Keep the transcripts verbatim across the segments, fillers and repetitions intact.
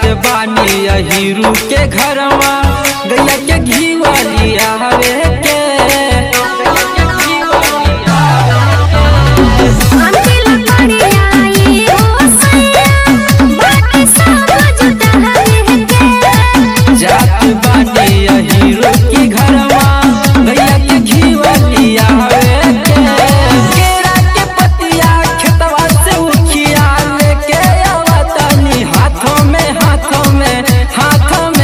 बानी हीरू के घरवा गैया के घी वाली आवे के जात बानी हीरू के घरवा गैया के घी वाली आवे के केरा के पतिया खेतवा से उखिया लेके आवतनी हाथों में हाथों में हाथों में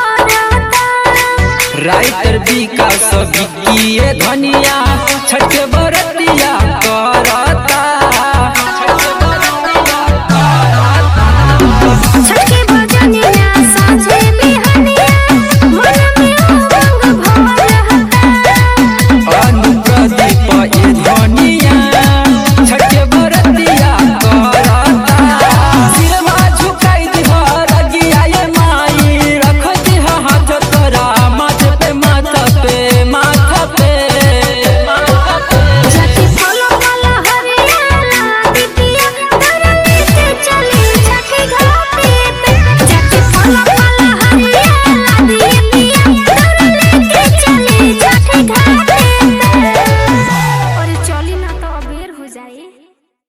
राइटर विकास विकिए धनिया छठ